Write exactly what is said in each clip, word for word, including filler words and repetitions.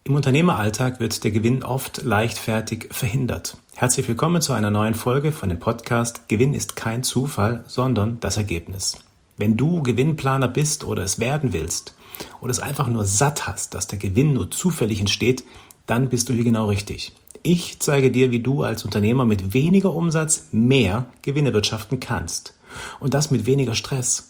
Im Unternehmeralltag wird der Gewinn oft leichtfertig verhindert. Herzlich willkommen zu einer neuen Folge von dem Podcast Gewinn ist kein Zufall, sondern das Ergebnis. Wenn du Gewinnplaner bist oder es werden willst oder es einfach nur satt hast, dass der Gewinn nur zufällig entsteht, dann bist du hier genau richtig. Ich zeige dir, wie du als Unternehmer mit weniger Umsatz mehr Gewinn erwirtschaften kannst. Und das mit weniger Stress.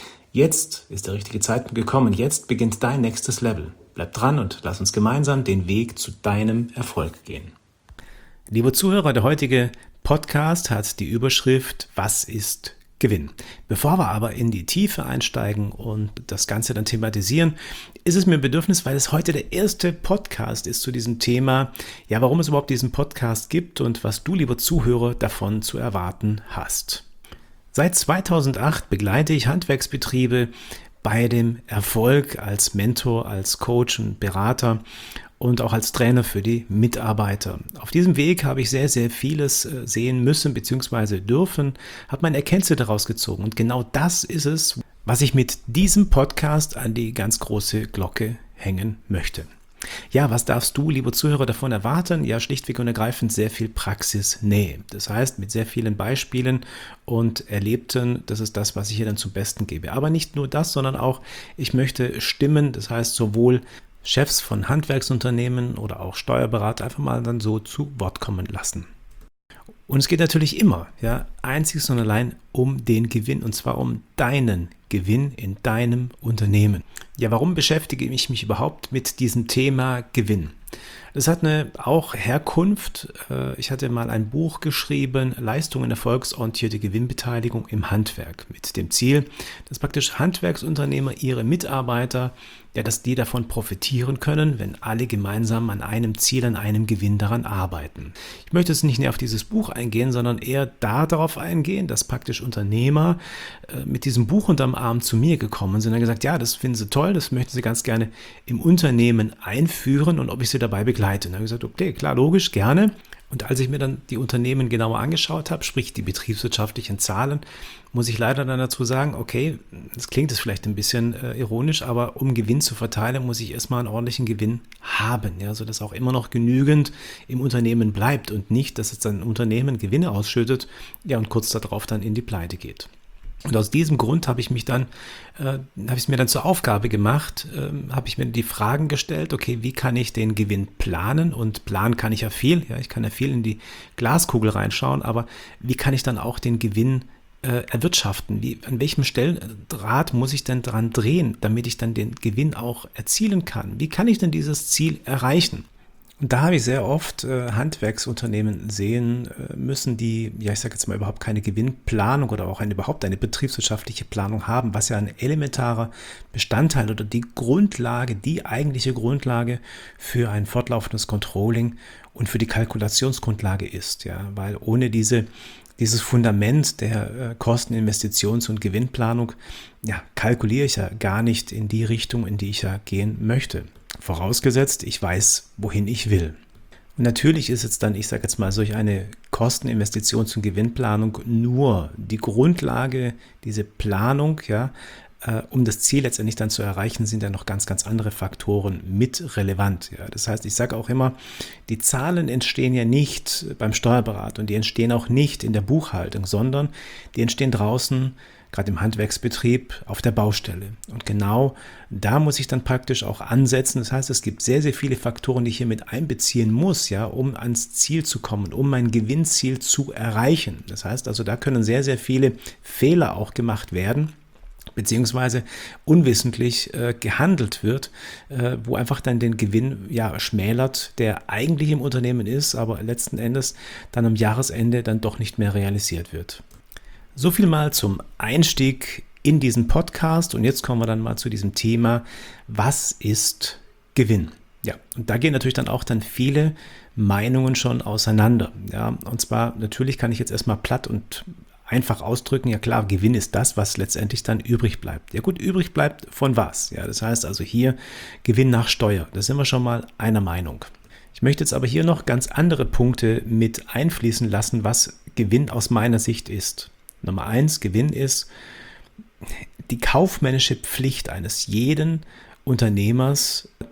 Jetzt ist der richtige Zeitpunkt gekommen. Jetzt beginnt dein nächstes Level. Bleib dran und lass uns gemeinsam den Weg zu deinem Erfolg gehen. Liebe Zuhörer, der heutige Podcast hat die Überschrift Was ist Gewinn? Bevor wir aber in die Tiefe einsteigen und das Ganze dann thematisieren, ist es mir ein Bedürfnis, weil es heute der erste Podcast ist zu diesem Thema, ja, warum es überhaupt diesen Podcast gibt und was du, lieber Zuhörer, davon zu erwarten hast. Seit zweitausendacht begleite ich Handwerksbetriebe bei dem Erfolg als Mentor, als Coach und Berater und auch als Trainer für die Mitarbeiter. Auf diesem Weg habe ich sehr, sehr vieles sehen müssen bzw. dürfen, habe meine Erkenntnisse daraus gezogen. Und genau das ist es, was ich mit diesem Podcast an die ganz große Glocke hängen möchte. Ja, was darfst du, lieber Zuhörer, davon erwarten? Ja, schlichtweg und ergreifend sehr viel Praxisnähe. Das heißt, mit sehr vielen Beispielen und Erlebten, das ist das, was ich hier dann zum Besten gebe. Aber nicht nur das, sondern auch, ich möchte Stimmen, das heißt sowohl Chefs von Handwerksunternehmen oder auch Steuerberater einfach mal dann so zu Wort kommen lassen. Und es geht natürlich immer, ja, einzig und allein um den Gewinn, und zwar um deinen Gewinn in deinem Unternehmen. Ja, warum beschäftige ich mich überhaupt mit diesem Thema Gewinn? Das hat eine auch Herkunft. Ich hatte mal ein Buch geschrieben, Leistungen erfolgsorientierte Gewinnbeteiligung im Handwerk, mit dem Ziel, dass praktisch Handwerksunternehmer ihre Mitarbeiter, ja, dass die davon profitieren können, wenn alle gemeinsam an einem Ziel, an einem Gewinn daran arbeiten. Ich möchte jetzt nicht näher auf dieses Buch eingehen, sondern eher darauf eingehen, dass praktisch Unternehmer äh, mit diesem Buch unterm Arm zu mir gekommen sind und gesagt, ja, das finden sie toll, das möchten sie ganz gerne im Unternehmen einführen und ob ich sie dabei begleite. Und dann habe ich gesagt, okay, klar, logisch, gerne. Und als ich mir dann die Unternehmen genauer angeschaut habe, sprich die betriebswirtschaftlichen Zahlen, muss ich leider dann dazu sagen, okay, das klingt jetzt vielleicht ein bisschen äh, ironisch, aber um Gewinn zu verteilen, muss ich erstmal einen ordentlichen Gewinn haben, ja, sodass auch immer noch genügend im Unternehmen bleibt und nicht, dass jetzt ein Unternehmen Gewinne ausschüttet, ja, und kurz darauf dann in die Pleite geht. Und aus diesem Grund habe ich mich dann, äh, habe ich es mir dann zur Aufgabe gemacht, äh, habe ich mir die Fragen gestellt, okay, wie kann ich den Gewinn planen? Und planen kann ich ja viel, ja, ich kann ja viel in die Glaskugel reinschauen, aber wie kann ich dann auch den Gewinn äh, erwirtschaften? Wie, an welchem Stelldraht muss ich denn dran drehen, damit ich dann den Gewinn auch erzielen kann? Wie kann ich denn dieses Ziel erreichen? Und da habe ich sehr oft äh, Handwerksunternehmen sehen äh, müssen, die, ja, ich sage jetzt mal, überhaupt keine Gewinnplanung oder auch eine, überhaupt eine betriebswirtschaftliche Planung haben, was ja ein elementarer Bestandteil oder die Grundlage, die eigentliche Grundlage für ein fortlaufendes Controlling und für die Kalkulationsgrundlage ist, ja, weil ohne diese Dieses Fundament der äh, Kosten-, Investitions- und Gewinnplanung, ja, kalkuliere ich ja gar nicht in die Richtung, in die ich ja gehen möchte. Vorausgesetzt, ich weiß, wohin ich will. Und natürlich ist jetzt dann, ich sage jetzt mal, solch eine Kosten-, Investitions- und Gewinnplanung nur die Grundlage, diese Planung, ja, äh, um das Ziel letztendlich dann zu erreichen, sind ja noch ganz, ganz andere Faktoren mit relevant. Ja. Das heißt, ich sage auch immer, die Zahlen entstehen ja nicht beim Steuerberater und die entstehen auch nicht in der Buchhaltung, sondern die entstehen draußen, gerade im Handwerksbetrieb, auf der Baustelle. Und genau da muss ich dann praktisch auch ansetzen. Das heißt, es gibt sehr, sehr viele Faktoren, die ich hier mit einbeziehen muss, ja, um ans Ziel zu kommen, um mein Gewinnziel zu erreichen. Das heißt also, da können sehr, sehr viele Fehler auch gemacht werden, beziehungsweise unwissentlich äh, gehandelt wird, äh, wo einfach dann den Gewinn ja schmälert, der eigentlich im Unternehmen ist, aber letzten Endes dann am Jahresende dann doch nicht mehr realisiert wird. So viel mal zum Einstieg in diesen Podcast und jetzt kommen wir dann mal zu diesem Thema, was ist Gewinn? Ja, und da gehen natürlich dann auch dann viele Meinungen schon auseinander. Ja, und zwar natürlich kann ich jetzt erstmal platt und einfach ausdrücken, ja klar, Gewinn ist das, was letztendlich dann übrig bleibt. Ja gut, übrig bleibt von was? Ja, das heißt also hier Gewinn nach Steuer. Da sind wir schon mal einer Meinung. Ich möchte jetzt aber hier noch ganz andere Punkte mit einfließen lassen, was Gewinn aus meiner Sicht ist. Nummer eins, Gewinn ist die kaufmännische Pflicht eines jeden Unternehmers,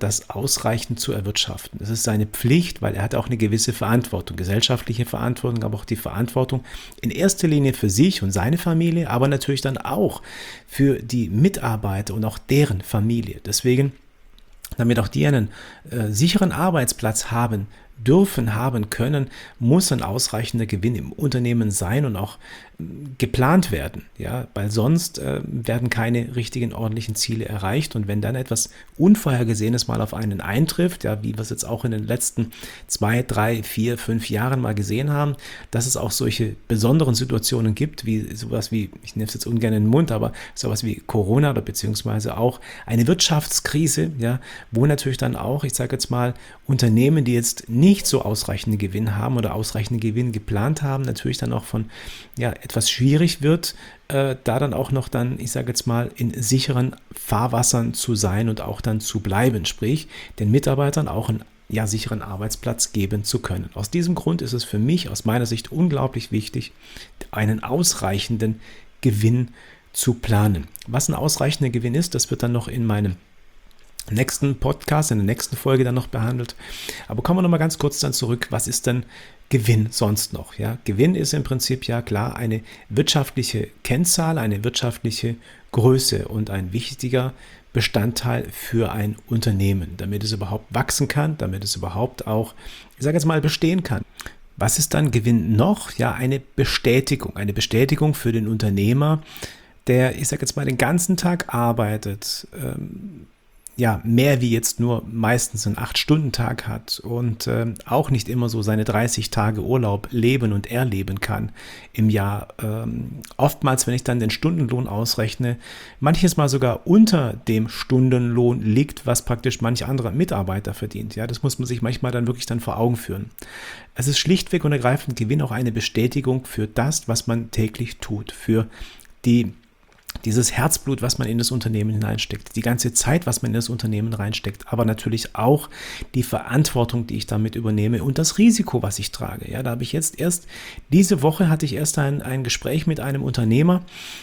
das ausreichend zu erwirtschaften. Das ist seine Pflicht, weil er hat auch eine gewisse Verantwortung, gesellschaftliche Verantwortung, aber auch die Verantwortung in erster Linie für sich und seine Familie, aber natürlich dann auch für die Mitarbeiter und auch deren Familie. Deswegen, damit auch die einen äh, sicheren Arbeitsplatz haben dürfen, haben können, muss ein ausreichender Gewinn im Unternehmen sein und auch geplant werden, ja, weil sonst äh, werden keine richtigen, ordentlichen Ziele erreicht, und wenn dann etwas Unvorhergesehenes mal auf einen eintrifft, ja, wie wir es jetzt auch in den letzten zwei, drei, vier, fünf Jahren mal gesehen haben, dass es auch solche besonderen Situationen gibt, wie sowas wie, ich nehme es jetzt ungern in den Mund, aber sowas wie Corona oder beziehungsweise auch eine Wirtschaftskrise, ja, wo natürlich dann auch, ich sage jetzt mal, Unternehmen, die jetzt nicht so ausreichenden Gewinn haben oder ausreichenden Gewinn geplant haben, natürlich dann auch von, ja, etwas schwierig wird, äh, da dann auch noch dann, ich sage jetzt mal, in sicheren Fahrwassern zu sein und auch dann zu bleiben, sprich den Mitarbeitern auch einen ja, sicheren Arbeitsplatz geben zu können. Aus diesem Grund ist es für mich aus meiner Sicht unglaublich wichtig, einen ausreichenden Gewinn zu planen. Was ein ausreichender Gewinn ist, das wird dann noch in meinem nächsten Podcast, in der nächsten Folge dann noch behandelt. Aber kommen wir nochmal ganz kurz dann zurück, was ist denn Gewinn sonst noch? Ja, Gewinn ist im Prinzip ja klar eine wirtschaftliche Kennzahl, eine wirtschaftliche Größe und ein wichtiger Bestandteil für ein Unternehmen, damit es überhaupt wachsen kann, damit es überhaupt auch, ich sage jetzt mal, bestehen kann. Was ist dann Gewinn noch? Ja, eine Bestätigung, eine Bestätigung für den Unternehmer, der, ich sage jetzt mal, den ganzen Tag arbeitet, ähm, ja, mehr wie jetzt nur meistens einen acht-Stunden-Tag hat und äh, auch nicht immer so seine dreißig Tage Urlaub leben und erleben kann im Jahr. Ähm, oftmals, wenn ich dann den Stundenlohn ausrechne, manches Mal sogar unter dem Stundenlohn liegt, was praktisch manch anderer Mitarbeiter verdient. Ja, das muss man sich manchmal dann wirklich dann vor Augen führen. Es ist schlichtweg und ergreifend Gewinn auch eine Bestätigung für das, was man täglich tut, für die dieses Herzblut, was man in das Unternehmen hineinsteckt, die ganze Zeit, was man in das Unternehmen reinsteckt, aber natürlich auch die Verantwortung, die ich damit übernehme und das Risiko, was ich trage. Ja, da habe ich jetzt erst, diese Woche hatte ich erst ein, ein Gespräch mit einem Unternehmer,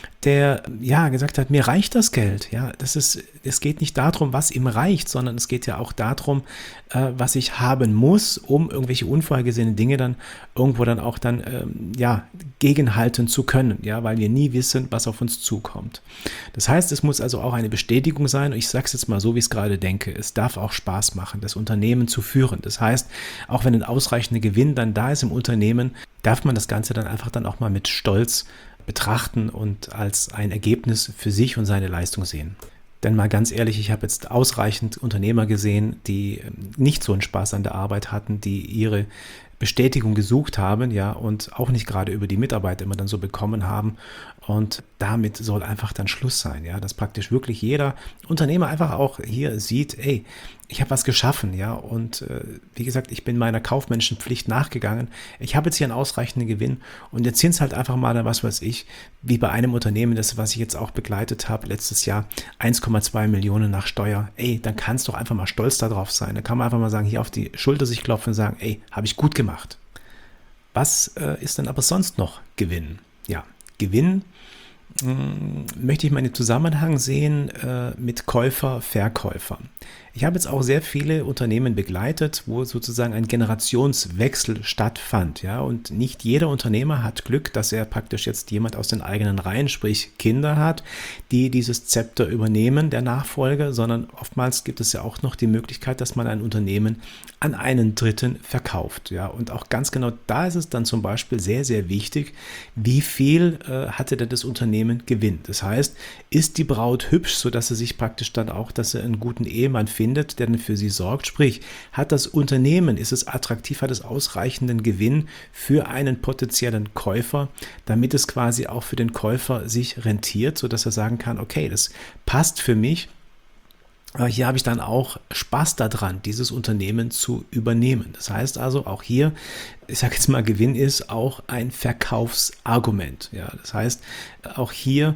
der ja gesagt hat, mir reicht das Geld. Ja, das ist, es geht nicht darum, was ihm reicht, sondern es geht ja auch darum, äh, was ich haben muss, um irgendwelche unvorhergesehenen Dinge dann irgendwo dann auch dann ähm, ja gegenhalten zu können. Ja, weil wir nie wissen, was auf uns zukommt. Das heißt, es muss also auch eine Bestätigung sein. Und ich sage es jetzt mal so, wie ich es gerade denke. Es darf auch Spaß machen, das Unternehmen zu führen. Das heißt, auch wenn ein ausreichender Gewinn dann da ist im Unternehmen, darf man das Ganze dann einfach dann auch mal mit Stolz betrachten und als ein Ergebnis für sich und seine Leistung sehen. Denn mal ganz ehrlich, ich habe jetzt ausreichend Unternehmer gesehen, die nicht so einen Spaß an der Arbeit hatten, die ihre Bestätigung gesucht haben, ja, und auch nicht gerade über die Mitarbeiter immer dann so bekommen haben. Und damit soll einfach dann Schluss sein, ja, dass praktisch wirklich jeder Unternehmer einfach auch hier sieht, ey, ich habe was geschaffen, ja, und äh, wie gesagt, ich bin meiner kaufmännischen Pflicht nachgegangen. Ich habe jetzt hier einen ausreichenden Gewinn und jetzt sind es halt einfach mal, was weiß ich, wie bei einem Unternehmen, das, was ich jetzt auch begleitet habe, letztes Jahr eins Komma zwei Millionen nach Steuer. Ey, dann kannst du doch einfach mal stolz darauf sein. Da kann man einfach mal sagen, hier auf die Schulter sich klopfen und sagen, ey, habe ich gut gemacht. Was äh, ist denn aber sonst noch Gewinn? Ja, Gewinn mh, möchte ich mal in Zusammenhang sehen äh, mit Käufer, Verkäufer. Ich habe jetzt auch sehr viele Unternehmen begleitet, wo sozusagen ein Generationswechsel stattfand, ja, und nicht jeder Unternehmer hat Glück, dass er praktisch jetzt jemand aus den eigenen Reihen, sprich Kinder hat, die dieses Zepter übernehmen, der Nachfolger, sondern oftmals gibt es ja auch noch die Möglichkeit, dass man ein Unternehmen an einen Dritten verkauft, ja, und auch ganz genau da ist es dann zum Beispiel sehr, sehr wichtig, wie viel äh, hatte denn das Unternehmen Gewinn. Das heißt, ist die Braut hübsch, sodass sie sich praktisch dann auch, dass sie einen guten Ehemann findet, findet, der dann für sie sorgt. Sprich, hat das Unternehmen, ist es attraktiv, hat es ausreichenden Gewinn für einen potenziellen Käufer, damit es quasi auch für den Käufer sich rentiert, sodass er sagen kann, okay, das passt für mich. Aber hier habe ich dann auch Spaß daran, dieses Unternehmen zu übernehmen. Das heißt also, auch hier, ich sage jetzt mal, Gewinn ist auch ein Verkaufsargument. Ja, das heißt, auch hier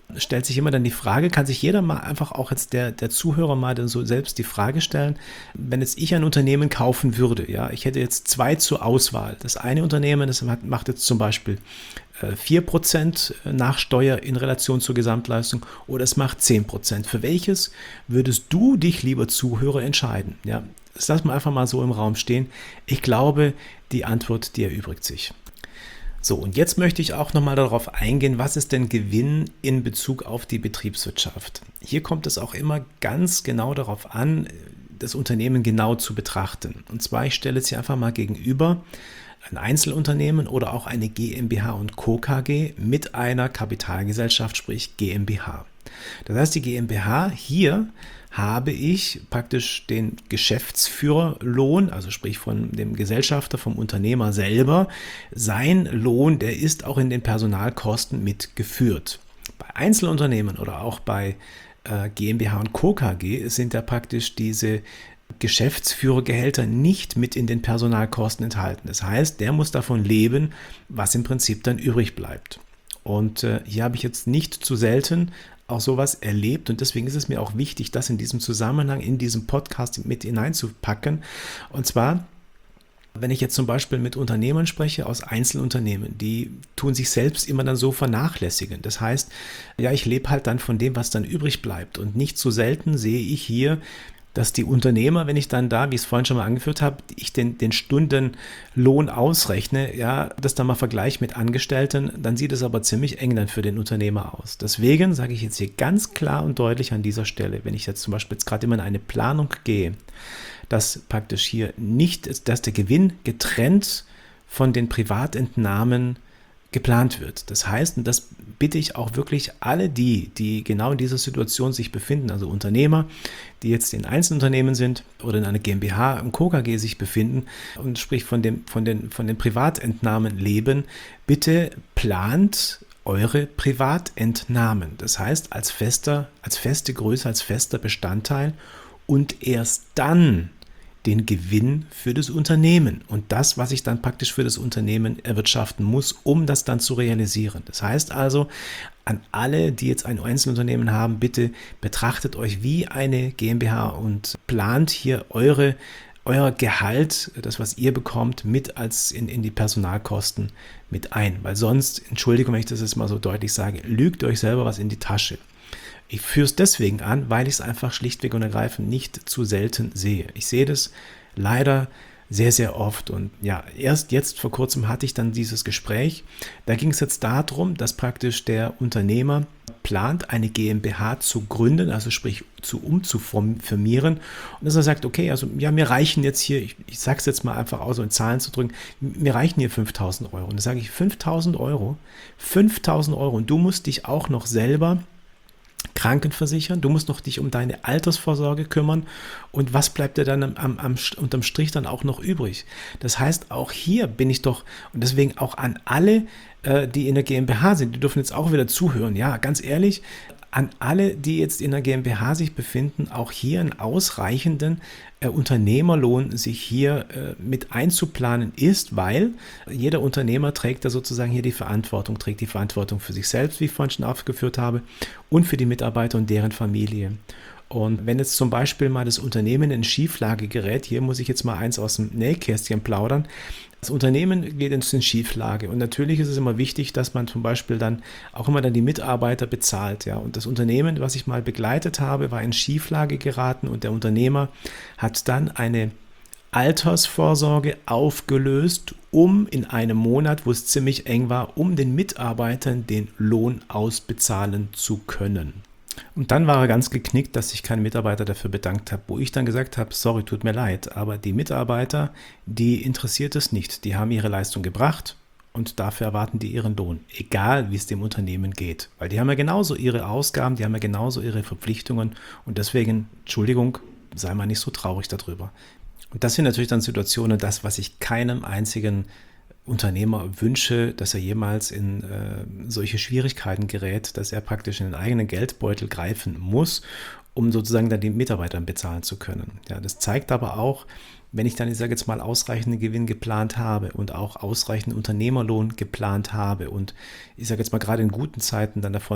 stellt sich immer dann die Frage, kann sich jeder mal einfach auch jetzt der, der Zuhörer mal dann so selbst die Frage stellen, wenn jetzt ich ein Unternehmen kaufen würde, ja, ich hätte jetzt zwei zur Auswahl. Das eine Unternehmen, das macht jetzt zum Beispiel vier Prozent nach Steuer in Relation zur Gesamtleistung oder es macht zehn Prozent. Für welches würdest du dich, lieber Zuhörer, entscheiden? Ja, das lassen wir einfach mal so im Raum stehen. Ich glaube, die Antwort, die erübrigt sich. So, und jetzt möchte ich auch nochmal darauf eingehen, was ist denn Gewinn in Bezug auf die Betriebswirtschaft? Hier kommt es auch immer ganz genau darauf an, das Unternehmen genau zu betrachten. Und zwar, ich stelle es hier einfach mal gegenüber, ein Einzelunternehmen oder auch eine GmbH und Co. KG mit einer Kapitalgesellschaft, sprich GmbH. Das heißt, die GmbH, hier habe ich praktisch den Geschäftsführerlohn, also sprich von dem Gesellschafter, vom Unternehmer selber. Sein Lohn, der ist auch in den Personalkosten mitgeführt. Bei Einzelunternehmen oder auch bei äh, GmbH und Co. KG sind da praktisch diese Geschäftsführergehälter nicht mit in den Personalkosten enthalten. Das heißt, der muss davon leben, was im Prinzip dann übrig bleibt. Und äh, hier habe ich jetzt nicht zu selten auch sowas erlebt und deswegen ist es mir auch wichtig, das in diesem Zusammenhang, in diesem Podcast mit hineinzupacken. Und zwar, wenn ich jetzt zum Beispiel mit Unternehmern spreche aus Einzelunternehmen, die tun sich selbst immer dann so vernachlässigen. Das heißt, ja, ich lebe halt dann von dem, was dann übrig bleibt und nicht zu selten sehe ich hier, dass die Unternehmer, wenn ich dann da, wie ich es vorhin schon mal angeführt habe, ich den, den Stundenlohn ausrechne, ja, das dann mal vergleiche mit Angestellten, dann sieht es aber ziemlich eng dann für den Unternehmer aus. Deswegen sage ich jetzt hier ganz klar und deutlich an dieser Stelle, wenn ich jetzt zum Beispiel jetzt gerade immer in eine Planung gehe, dass praktisch hier nicht, dass der Gewinn getrennt von den Privatentnahmen geplant wird. Das heißt, und das bitte ich auch wirklich alle die, die genau in dieser Situation sich befinden, also Unternehmer, die jetzt in Einzelunternehmen sind oder in einer GmbH im Co. KG sich befinden und sprich von, dem, von, den, von den Privatentnahmen leben, bitte plant eure Privatentnahmen. Das heißt, als fester, als feste Größe, als fester Bestandteil und erst dann den Gewinn für das Unternehmen und das, was ich dann praktisch für das Unternehmen erwirtschaften muss, um das dann zu realisieren. Das heißt also, an alle, die jetzt ein Einzelunternehmen haben, bitte betrachtet euch wie eine GmbH und plant hier eure, euer Gehalt, das, was ihr bekommt, mit als in, in die Personalkosten mit ein. Weil sonst, Entschuldigung, wenn ich das jetzt mal so deutlich sage, lügt euch selber was in die Tasche. Ich führe es deswegen an, weil ich es einfach schlichtweg und ergreifend nicht zu selten sehe. Ich sehe das leider sehr, sehr oft. Und ja, erst jetzt vor kurzem hatte ich dann dieses Gespräch. Da ging es jetzt darum, dass praktisch der Unternehmer plant, eine GmbH zu gründen, also sprich zu umzufirmieren. Und dass er sagt, okay, also ja, mir reichen jetzt hier, ich, ich sage es jetzt mal einfach aus, um in Zahlen zu drücken, mir reichen hier fünftausend Euro. Und da sage ich, fünftausend Euro, fünftausend Euro und du musst dich auch noch selber krankenversichern, du musst noch dich um deine Altersvorsorge kümmern und was bleibt dir dann am, am, am, unterm Strich dann auch noch übrig? Das heißt, auch hier bin ich doch, und deswegen auch an alle, äh, die in der GmbH sind, die dürfen jetzt auch wieder zuhören, ja, ganz ehrlich, an alle, die jetzt in der GmbH sich befinden, auch hier einen ausreichenden äh, Unternehmerlohn sich hier äh, mit einzuplanen ist, weil jeder Unternehmer trägt da sozusagen hier die Verantwortung, trägt die Verantwortung für sich selbst, wie ich vorhin schon aufgeführt habe, und für die Mitarbeiter und deren Familie. Und wenn jetzt zum Beispiel mal das Unternehmen in Schieflage gerät, hier muss ich jetzt mal eins aus dem Nähkästchen plaudern, das Unternehmen geht in Schieflage und natürlich ist es immer wichtig, dass man zum Beispiel dann auch immer dann die Mitarbeiter bezahlt. Ja. Und das Unternehmen, was ich mal begleitet habe, war in Schieflage geraten und der Unternehmer hat dann eine Altersvorsorge aufgelöst, um in einem Monat, wo es ziemlich eng war, um den Mitarbeitern den Lohn ausbezahlen zu können. Und dann war er ganz geknickt, dass sich kein Mitarbeiter dafür bedankt hat, wo ich dann gesagt habe, sorry, tut mir leid, aber die Mitarbeiter, die interessiert es nicht. Die haben ihre Leistung gebracht und dafür erwarten die ihren Lohn, egal wie es dem Unternehmen geht. Weil die haben ja genauso ihre Ausgaben, die haben ja genauso ihre Verpflichtungen und deswegen, Entschuldigung, sei mal nicht so traurig darüber. Und das sind natürlich dann Situationen, das, was ich keinem einzigen Unternehmer wünsche, dass er jemals in äh, solche Schwierigkeiten gerät, dass er praktisch in den eigenen Geldbeutel greifen muss, um sozusagen dann die Mitarbeiter bezahlen zu können. Ja, das zeigt aber auch, wenn ich dann, ich sage jetzt mal, ausreichenden Gewinn geplant habe und auch ausreichenden Unternehmerlohn geplant habe und ich sage jetzt mal gerade in guten Zeiten dann davon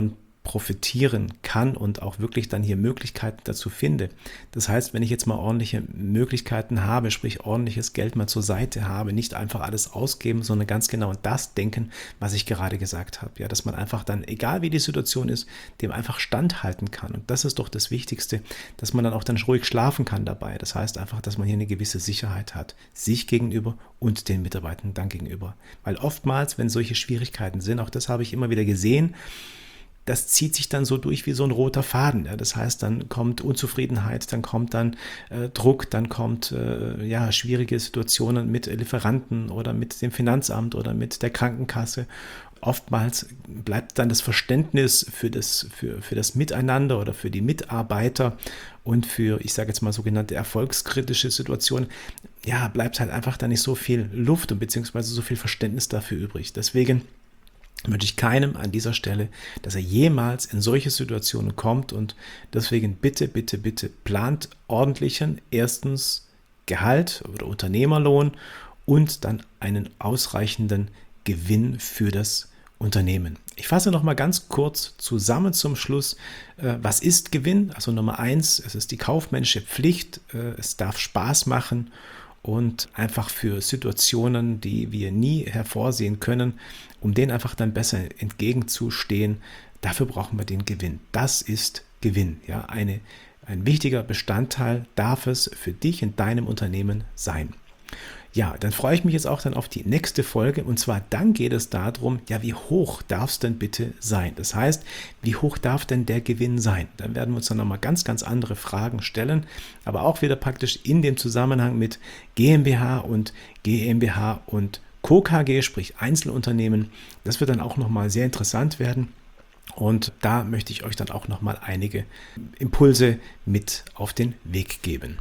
profitieren kann und auch wirklich dann hier Möglichkeiten dazu finde. Das heißt, wenn ich jetzt mal ordentliche Möglichkeiten habe, sprich ordentliches Geld mal zur Seite habe, nicht einfach alles ausgeben, sondern ganz genau das denken, was ich gerade gesagt habe. Ja, dass man einfach dann, egal wie die Situation ist, dem einfach standhalten kann. Und das ist doch das Wichtigste, dass man dann auch dann ruhig schlafen kann dabei. Das heißt einfach, dass man hier eine gewisse Sicherheit hat, sich gegenüber und den Mitarbeitern dann gegenüber. Weil oftmals, wenn solche Schwierigkeiten sind, auch das habe ich immer wieder gesehen, das zieht sich dann so durch wie so ein roter Faden. Ja. Das heißt, dann kommt Unzufriedenheit, dann kommt dann äh, Druck, dann kommt äh, ja, schwierige Situationen mit Lieferanten oder mit dem Finanzamt oder mit der Krankenkasse. Oftmals bleibt dann das Verständnis für das, für, für das Miteinander oder für die Mitarbeiter und für, ich sage jetzt mal, sogenannte erfolgskritische Situationen, ja, bleibt halt einfach da nicht so viel Luft und beziehungsweise so viel Verständnis dafür übrig. Deswegen wünsche ich keinem an dieser Stelle, dass er jemals in solche Situationen kommt und deswegen bitte, bitte, bitte plant ordentlichen, erstens Gehalt oder Unternehmerlohn und dann einen ausreichenden Gewinn für das Unternehmen. Ich fasse noch mal ganz kurz zusammen zum Schluss. Was ist Gewinn? Also Nummer eins, es ist die kaufmännische Pflicht, es darf Spaß machen und einfach für Situationen, die wir nie hervorsehen können, um denen einfach dann besser entgegenzustehen, dafür brauchen wir den Gewinn. Das ist Gewinn. Ja, eine, ein wichtiger Bestandteil darf es für dich in deinem Unternehmen sein. Ja, dann freue ich mich jetzt auch dann auf die nächste Folge und zwar dann geht es darum, ja, wie hoch darf es denn bitte sein? Das heißt, wie hoch darf denn der Gewinn sein? Dann werden wir uns dann nochmal ganz, ganz andere Fragen stellen, aber auch wieder praktisch in dem Zusammenhang mit GmbH und GmbH und Co. K G, sprich Einzelunternehmen. Das wird dann auch nochmal sehr interessant werden. Und da möchte ich euch dann auch nochmal einige Impulse mit auf den Weg geben.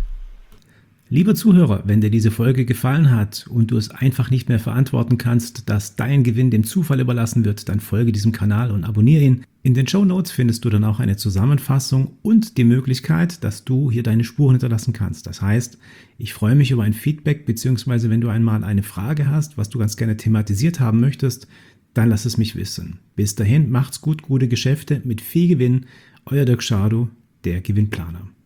Lieber Zuhörer, wenn dir diese Folge gefallen hat und du es einfach nicht mehr verantworten kannst, dass dein Gewinn dem Zufall überlassen wird, dann folge diesem Kanal und abonniere ihn. In den Shownotes findest du dann auch eine Zusammenfassung und die Möglichkeit, dass du hier deine Spuren hinterlassen kannst. Das heißt, ich freue mich über ein Feedback, beziehungsweise wenn du einmal eine Frage hast, was du ganz gerne thematisiert haben möchtest, dann lass es mich wissen. Bis dahin, macht's gut, gute Geschäfte mit viel Gewinn. Euer Dirk Schadow, der Gewinnplaner.